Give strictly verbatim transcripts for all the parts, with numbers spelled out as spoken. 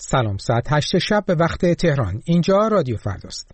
سلام، ساعت هشت شب به وقت تهران. اینجا رادیو فرداست.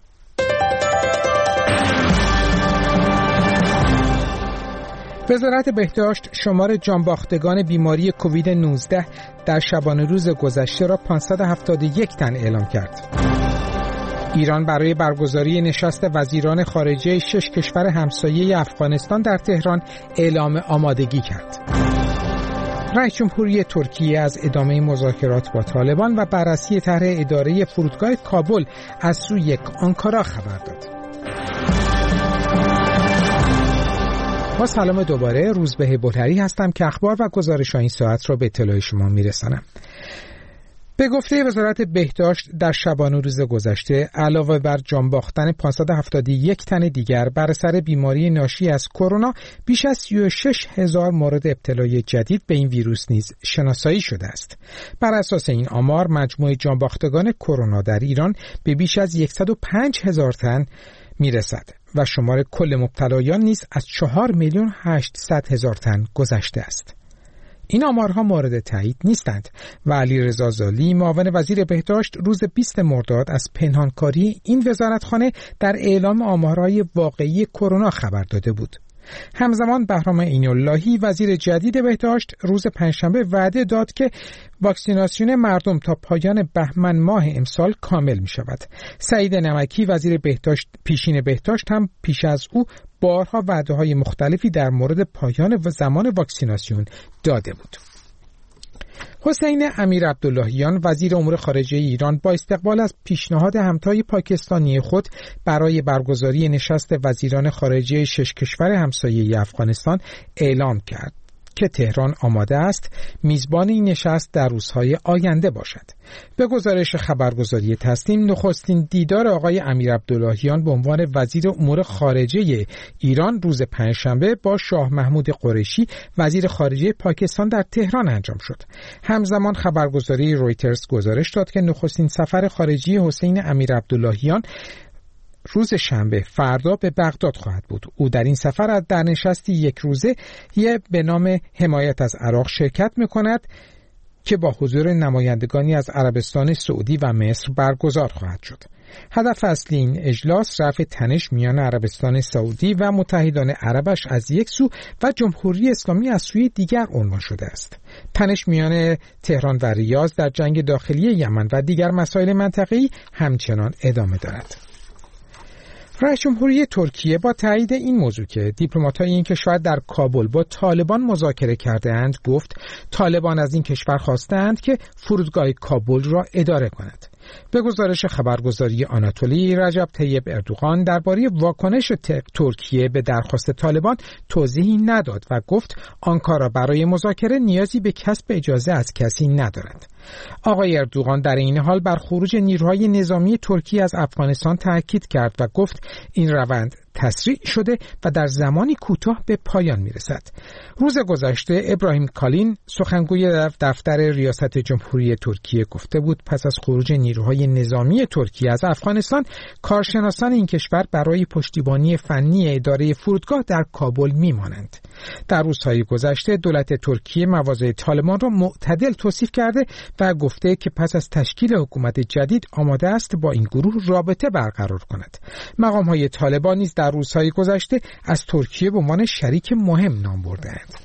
وزارت بهداشت شمار جانباختگان بیماری کووید نوزده در شبانه روز گذشته را پانصد و هفتاد و یک تن اعلام کرد. ایران برای برگزاری نشست وزیران خارجه شش کشور همسایه افغانستان در تهران اعلام آمادگی کرد. رئیس جمهوری ترکیه از ادامه مذاکرات با طالبان و بررسی طرح اداره فرودگاه کابل از سوی آنکارا خبر داد. با سلام دوباره، روزبه بطری هستم که اخبار و گزارش این ساعت را به اطلاع شما میرسانم. به گفته وزارت بهداشت در شبانه روز گذشته علاوه بر جان باختن پانصد و هفتاد و یک تن دیگر بر اثر بیماری ناشی از کرونا، بیش از سی و شش هزار مورد ابتلای جدید به این ویروس نیز شناسایی شده است. بر اساس این آمار مجموع جان باختگان کرونا در ایران به بیش از صد و پنج هزار تن میرسد و شمار کل مبتلایان نیز از چهار میلیون و هشتصد هزار تن گذشته است. این آمارها مورد تایید نیستند و علیرضا زالی معاون وزیر بهداشت روز بیست مرداد از پنهانکاری این وزارتخانه در اعلام آمارهای واقعی کرونا خبر داده بود. همزمان بهرام عین‌اللهی وزیر جدید بهداشت روز پنجشنبه وعده داد که واکسیناسیون مردم تا پایان بهمن ماه امسال کامل می شود. سعید نمکی وزیر بهداشت پیشین بهداشت هم پیش از او بارها وعده های مختلفی در مورد پایان و زمان واکسیناسیون داده بود. حسین امیرعبداللهیان وزیر امور خارجه ایران با استقبال از پیشنهاد همتای پاکستانی خود برای برگزاری نشست وزیران خارجه شش کشور همسایه افغانستان اعلام کرد که تهران آماده است میزبان این نشست در روزهای آینده باشد. به گزارش خبرگزاری تسنیم، نخستین دیدار آقای امیرعبداللهیان به عنوان وزیر امور خارجه ایران روز پنجشنبه با شاه محمود قریشی وزیر خارجه پاکستان در تهران انجام شد. همزمان خبرگزاری رویترز گزارش داد که نخستین سفر خارجی حسین امیرعبداللهیان روز شنبه فردا به بغداد خواهد بود. او در این سفر در نشستی یک روزه یه به نام حمایت از عراق شرکت می‌کند که با حضور نمایندگانی از عربستان سعودی و مصر برگزار خواهد شد. هدف اصلی این اجلاس رفع تنش میان عربستان سعودی و متحدان عربش از یک سو و جمهوری اسلامی از سوی دیگر عنوان شده است. تنش میان تهران و ریاض در جنگ داخلی یمن و دیگر مسائل منطقه‌ای همچنان ادامه دارد. رئیس جمهوری ترکیه با تایید این موضوع که دیپلمات‌های این کشور در کابل با طالبان مذاکره کرده‌اند، گفت طالبان از این کشور خواستند که فرودگاه کابل را اداره کند. به گزارش خبرگزاری آناتولی، رجب طیب اردوغان درباره واکنش ترکیه به درخواست طالبان توضیحی نداد و گفت آنکارا برای مذاکره نیازی به کسب اجازه از کسی ندارد. آقای اردوغان در این حال بر خروج نیروهای نظامی ترکیه از افغانستان تاکید کرد و گفت این روند تسریع شده و در زمانی کوتاه به پایان میرسد. روز گذشته ابراهیم کالین سخنگوی دفتر ریاست جمهوری ترکیه گفته بود پس از خروج نیروهای نظامی ترکیه از افغانستان، کارشناسان این کشور برای پشتیبانی فنی اداره فرودگاه در کابل میمانند. در روزهای گذشته دولت ترکیه مواضع طالبان را معتدل توصیف کرده و گفته که پس از تشکیل حکومت جدید آماده است با این گروه رابطه برقرار کند. مقام‌های طالبان نیز در روزهای گذشته از ترکیه به عنوان شریک مهم نام برده‌اند.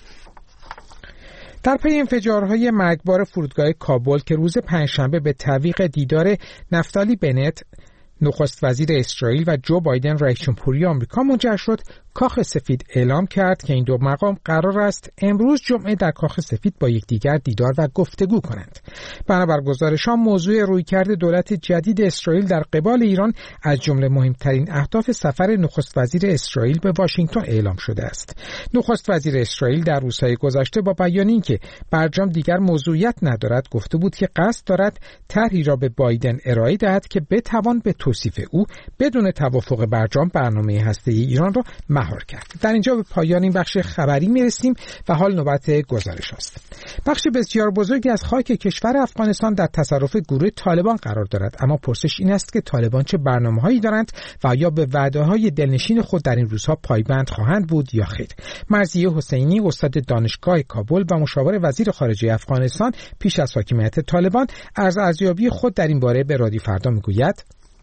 در پی انفجارهای مرگبار فرودگاه کابل که روز پنجشنبه به تعویق دیدار نفتالی بنت نخست وزیر اسرائیل و جو بایدن رئیس جمهوری آمریکا منجر شد، کاخ سفید اعلام کرد که این دو مقام قرار است امروز جمعه در کاخ سفید با یکدیگر دیدار و گفتگو کنند. بنابر گزارش‌ها موضوع رویکرد دولت جدید اسرائیل در قبال ایران از جمله مهمترین اهداف سفر نخست وزیر اسرائیل به واشنگتن اعلام شده است. نخست وزیر اسرائیل در روزهای گذشته با بیان اینکه برجام دیگر موضوعیت ندارد گفته بود که قصد دارد طرحی را به بایدن ارائه دهد که بتوان به توصیف او بدون توافق برجام برنامه هسته‌ای ایران را محدود مهار کرد. در اینجا به پایان این بخش خبری میرسیم و حال نوبت گزارش است. بخش بسیار بزرگی از خاک کشور افغانستان در تصرف گروه طالبان قرار دارد، اما پرسش این است که طالبان چه برنامه‌هایی دارند و آیا به وعده‌های دلنشین خود در این روزها پایبند خواهند بود یا خیر. مرضیه حسینی، استاد دانشگاه کابل و مشاور وزیر خارجه افغانستان پیش از حاکمیت طالبان، از ارزیابی خود در این باره به رادیو فردا میگوید: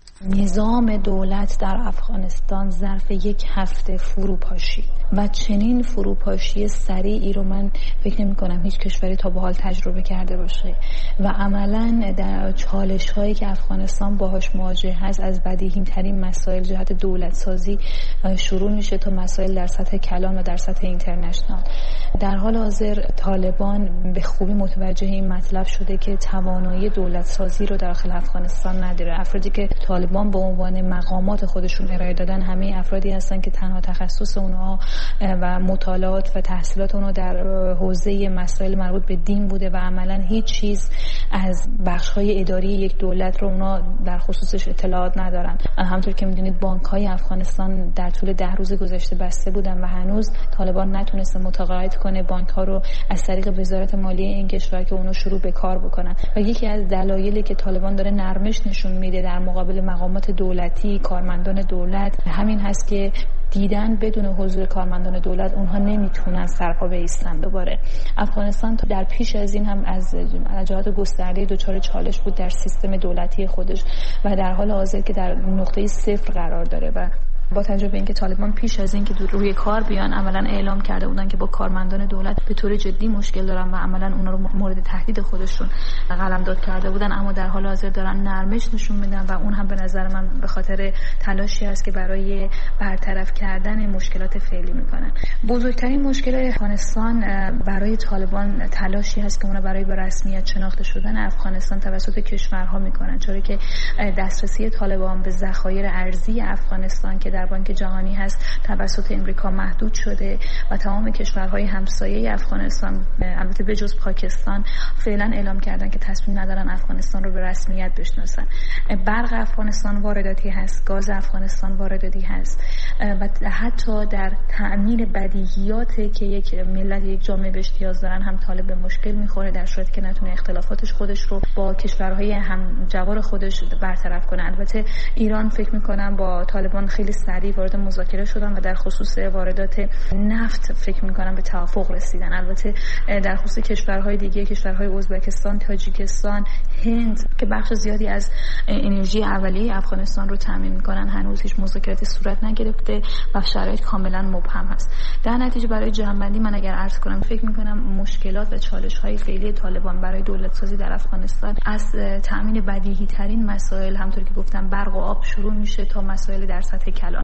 نظام دولت در افغانستان ظرف یک هفته فروپاشی و چنین فروپاشی سریعی رو من فکر نمی کنم هیچ کشوری تا به حال تجربه کرده باشه و عملاً در چالش هایی که افغانستان باهاش مواجه هست از بدیهی ترین مسائل جهت دولت سازی شروع میشه تا مسائل در سطح کلان و در سطح اینترنشنال. در حال حاضر طالبان به خوبی متوجه این مطلب شده که توانایی دولت سازی رو داخل افغانستان نداره. افرادی که طالبان به عنوان مقامات خودشون ارائه دادن همه افرادی هستن که تنها تخصص اونها و مطالعات و تحصیلات اونها در حوزه مسائل مربوط به دین بوده و عملا هیچ چیز از بخش‌های اداری یک دولت رو اونا در خصوصش اطلاعات ندارن. همونطور که می‌دونید بانک‌های افغانستان در طول ده روز گذشته بسته بودن و هنوز طالبان نتونسته متقاعد کنه بانک‌ها رو از طریق وزارت مالیه این کشور که اونو شروع به کار بکنن. و یکی از دلایلی که طالبان داره نرمش نشون میده در مقابل مقامات دولتی، کارمندان دولت، همین هست که دیدن بدون حضور کارمندان دولت اونها نمیتونن سرپا بایستن. دوباره افغانستان در پیش از این هم از جهات گسترده دچار چالش بود در سیستم دولتی خودش و در حال حاضر که در نقطه صفر قرار داره و با توجه به اینکه طالبان پیش از اینکه روی کار بیان عملاً اعلام کرده بودن که با کارمندان دولت به طور جدی مشکل دارن و عملاً اونا رو مورد تهدید خودشون قلمداد کرده بودن، اما در حال حاضر دارن نرمش نشون میدن و اون هم به نظر من به خاطر تلاشی است که برای برطرف کردن مشکلات فعلی میکنن. بزرگترین مشکل افغانستان برای طالبان تلاشی هست که اونا برای به رسمیت شناخته شدن افغانستان توسط کشورها میکنن، چون که دسترسی طالبان به ذخایر ارزی افغانستان که در بانک جهانی هست توسط امریکا محدود شده و تمام کشورهای همسایه افغانستان البته به جز پاکستان فعلا اعلام کردن که تصمیم ندارن افغانستان رو به رسمیت بشناسن. برق افغانستان وارداتی هست، گاز افغانستان وارداتی هست و حتی در تأمین بدیهیاتی که یک ملت یک جامعه بهش نیاز دارن هم طالب به مشکل میخوره در صورتی که نتونه اختلافاتش خودش رو با کشورهای همجوار خودش برطرف کنه. البته ایران فکر میکنم با طالبان خیلی سریع وارد مذاکره شدن و در خصوص واردات نفت فکر می‌کنم به توافق رسیدن. البته در خصوص کشورهای دیگه، کشورهای ازبکستان، تاجیکستان، هند که بخش زیادی از انرژی اولیه افغانستان رو تامین می‌کنن، هنوز هیچ مذاکراتی صورت نگرفته و شرایط کاملا مبهم است. در نتیجه برای جمع‌بندی من اگر عرض کنم فکر می‌کنم مشکلات و چالش‌های فعلی طالبان برای دولت‌سازی در افغانستان از تامین بدیهی‌ترین مسائل همونطور که گفتم برق و آب شروع میشه تا مسائل در سطح کلان.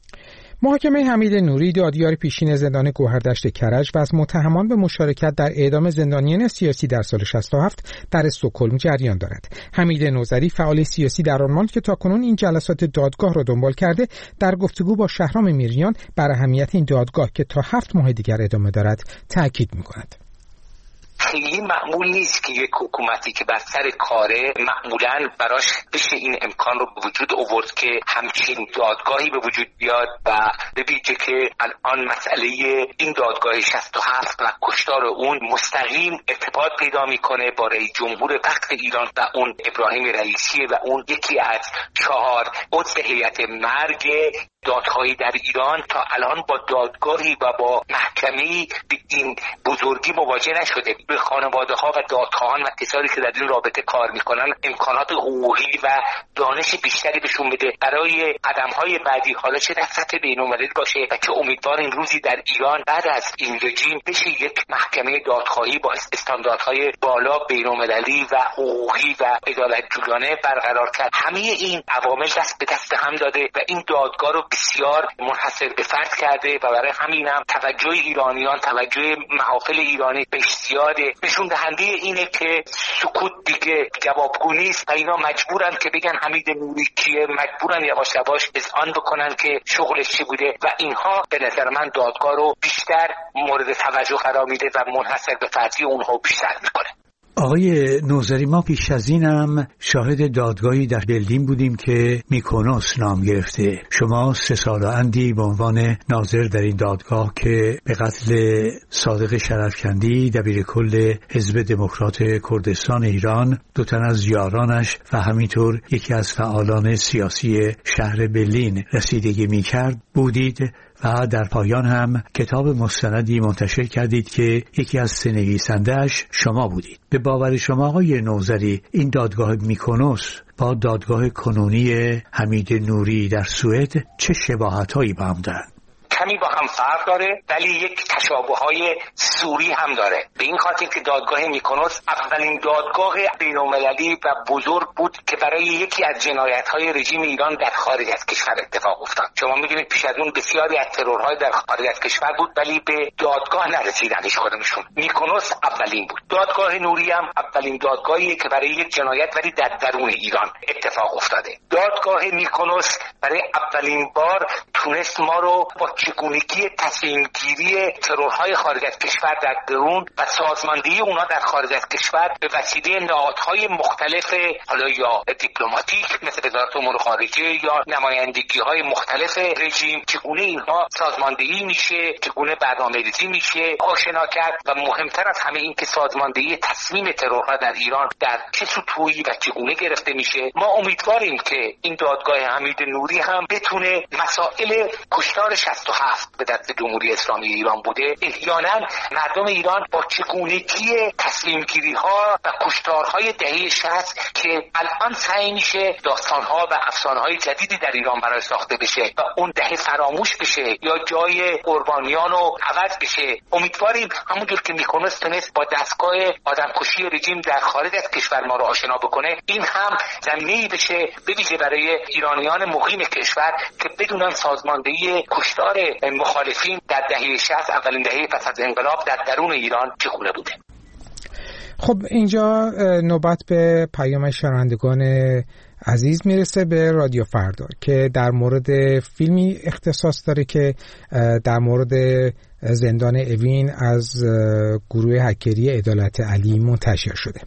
محاکمه حمید نوری دادیار پیشین زندان گوهردشت کرج و از متهمان به مشارکت در اعدام زندانیان سیاسی در سال شصت و هفت در استکهلم جریان دارد. حمید نوذری فعال سیاسی در آلمان که تاکنون این جلسات دادگاه را دنبال کرده، در گفتگو با شهرام میریان بر اهمیت این دادگاه که تا هفت ماه دیگر ادامه دارد تاکید می‌کند. خیلی معمول نیست که یک حکومتی که بر سر کاره معمولاً براش بشه این امکان رو به وجود آورد که همچین دادگاهی به وجود بیاد و به ویژه که الان مسئله این دادگاه شصت و هفت و کشتار اون مستقیم ارتباط پیدا میکنه با رئیس جمهور وقت ایران و اون ابراهیم رئیسی و اون یکی از چهار عضو هیئت مرگ دادخواهی در ایران تا الان با دادگاهی و با محکمه‌ای به این بزرگی مواجه نشده. به خانواده ها و دادخواهان و کسانی که در این رابطه کار میکنن امکانات حقوقی و دانش بیشتری بهشون بده برای قدم‌های بعدی، حالا چه در سطح بین‌المللی باشه و که امیدواریم روزی در ایران بعد از این رژیم بشه یک محکمه دادخواهی با استانداردهای بالا بین‌المللی و حقوقی و عدالت‌جویانه برقرار کرد. همه این عوامل دست به دست هم داده و این دادگاه رو بسیار منحصر به فرد کرده و برای همین هم توجه ایرانیان، توجه محافل ایرانی بسیاره. نشون دهنده اینه که سکوت دیگه جوابگو نیست و اینا مجبورن که بگن حمید نوری کیه، مجبورن یواش یواش اذعان بکنن که شغلش چی بوده و اینها به نظر من دادگاه رو بیشتر مورد توجه قرار میده و منحصر به فردی اونها بیشتر میکنه. آقای نوذری، ما پیش از اینم شاهد دادگاهی در برلین بودیم که میکونوس نام گرفته. شما سه سال اندی به عنوان ناظر در این دادگاه که به قتل صادق شرفکندی دبیر کل حزب دموکرات کردستان ایران، دو تن از یارانش و همینطور یکی از فعالان سیاسی شهر برلین رسیدگی میکرد بودید و در پایان هم کتاب مستندی منتشر کردید که یکی از سه نویسنده‌اش شما بودید. به باور شما آقای نوذری، این دادگاه میکونوس با دادگاه کنونی حمید نوری در سوئد چه شباهت‌هایی با هم دارند؟ کمی با هم فرق داره، ولی یک تشابه‌های سوری هم داره. به این خاطر که دادگاه میکونوس اولین دادگاه بین‌المللی و بزرگ بود که برای یکی از جنایت‌های رژیم ایران در خارج از کشور اتفاق افتاد. شما می‌دونید پیش از اون بسیاری از ترورهای در خارج از کشور بود، ولی به دادگاه نرسیدن هیچ کدومشون. میکونوس اولین بود. دادگاه نوری هم اولین دادگاهیه که برای یک جنایت ولی در درون ایران اتفاق افتاده. دادگاه میکونوس برای اولین بار تونست ما رو با چگونگی تصمیم‌گیری ترورهای خارج از کشور در درون و سازماندهی اونا در خارج از کشور به وسیله نهادهای مختلف، حالا یا دیپلماتیک مثل وزارت امور خارجه یا نمایندگی‌های مختلف رژیم، چگونه اینها سازماندهی میشه، چگونه برنامه‌ریزی میشه آشنا کرد و مهمتر از همه این که سازماندهی تصمیم ترورها در ایران در چه سطوحی و چگونه گرفته میشه. ما امیدواریم که این دادگاه حمید نوری هم بتونه مسائل کشتار شصت و هفت به دست جمهوری اسلامی ایران بوده، احیانا مردم ایران با چگونگی تصمیم گیری ها و کشتارهای دهه شصت که الان سعی میشه داستان ها و افسانه های جدیدی در ایران برای ساخته بشه و اون دهه فراموش بشه یا جای قربانیان رو عوض بشه. امیدواریم همونجور که میکونوس تونست با دستگاه آدمکشی رژیم در خارج از کشور ما رو آشنا بکنه، این هم زمینه‌ای بشه به ویژه برای ایرانیان مقیم کشور که بدونن سازماندهی کشتار مخالفین در دهه شصت، اولین دهه پس از انقلاب، در درون ایران چگونه بوده. خب اینجا نوبت به پیام شنوندگان عزیز میرسه به رادیو فردا که در مورد فیلمی اختصاص داره که در مورد زندان اوین از گروه هکری عدالت علی منتشر شده.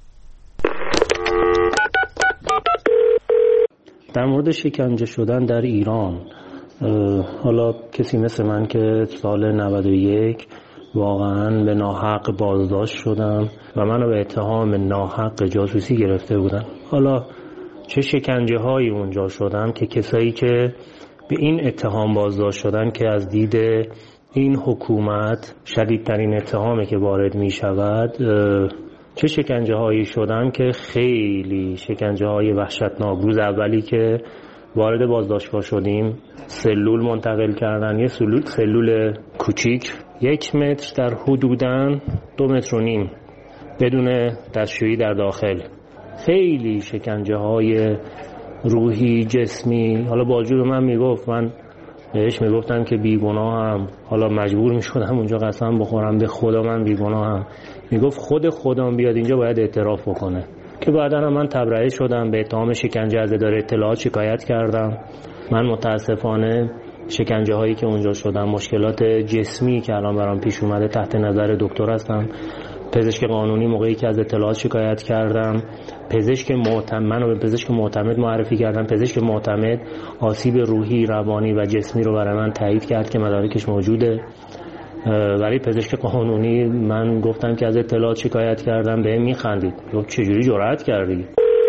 در مورد شکنجه شدن در ایران، حالا کسی مثل من که سال نود و یک واقعا به ناحق بازداشت شدم و منو به اتهام ناحق جاسوسی گرفته بودن، حالا چه شکنجه هایی اونجا شدن که کسایی که به این اتهام بازداشت شدن که از دید این حکومت شدیدترین اتهامی که وارد می شود، چه شکنجه هایی شدن که خیلی شکنجه های وحشتناک. روز اولی که وارد بازداشتگاه شدیم سلول منتقل کردن، یه سلول سلول کوچیک یک متر در حدوداً دو متر و نیم بدون دستشویی در داخل، خیلی شکنجه های روحی جسمی. حالا باجور من میگفت، من بهش میگفتن که بیگناهم، حالا مجبور میشدم اونجا قسم بخورم به خدا من بیگناهم. میگفت خود خودم بیاد اینجا باید اعتراف بکنه، که بعدا من تبرئه شدم، به اتهام شکنجه از اداره اطلاعات شکایت کردم. من متاسفانه شکنجه هایی که اونجا شدم، مشکلات جسمی که الان برام پیش اومده، تحت نظر دکتر هستم، پزشک قانونی موقعی که از اطلاعات شکایت کردم، پزشک معتمد منو به پزشک معتمد معرفی کردم. پزشک معتمد آسیب روحی، روانی و جسمی رو برای من تایید کرد که مدارکش موجوده. برای پزشک قانونی من گفتم که از اطلاعات شکایت کردم، بهم میخندید، گفت چجوری جرأت کردی؟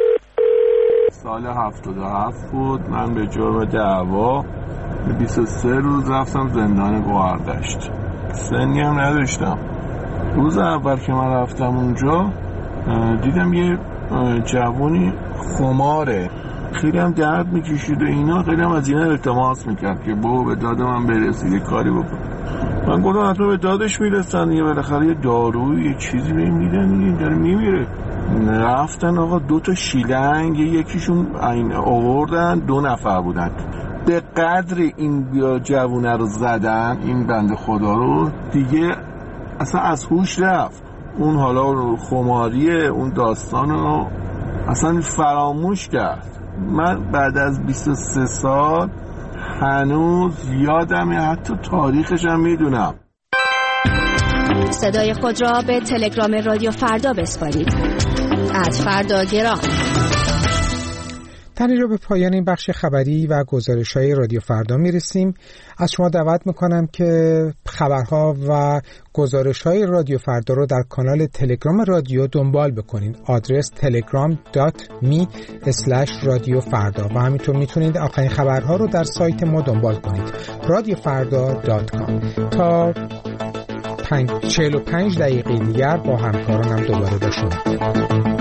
سال هفتاد و هفت بود، من به جرم دعوا بیست و سه روز رفتم زندان گوهردشت. سنی هم نداشتم. روز اول که من رفتم اونجا دیدم یه جوونی خماره، خیلی هم درد میکشید و اینا، خیلی هم از اینا التماس میکرد که بابا به داد من برسی، یه کاری بکن. من گفتم حتما به دادش میرسن، یه بالاخره یه داروی یه چیزی بهم میدن، این داره میمیره. رفتن آقا دو تا شیلنگ یکیشون این آوردن، دو نفر بودن، به قدر این جوونه رو زدن، این بنده خدا رو دیگه اصلا از هوش رفت. اون حالا خماریه، اون داستان رو اصلا فراموش کرد. من بعد از بیست و سه سال هنوز یادمه، حتی تاریخش هم میدونم. صدای خود را به تلگرام رادیو فردا بسپارید. ات فردا گرام. تنی رو به پایان این بخش خبری و گزارش‌های رادیو فردا میرسیم. از شما دعوت میکنم که خبرها و گزارش‌های رادیو فردا رو در کانال تلگرام رادیو دنبال بکنید. آدرس تلگرام دات می اسلش رادیو فردا و همینطور میتونید آخرین خبرها رو در سایت ما دنبال کنید رادیو فردا دات کام. تا چهل و پنج دقیقه دیگر با همکارانم دوباره با شما.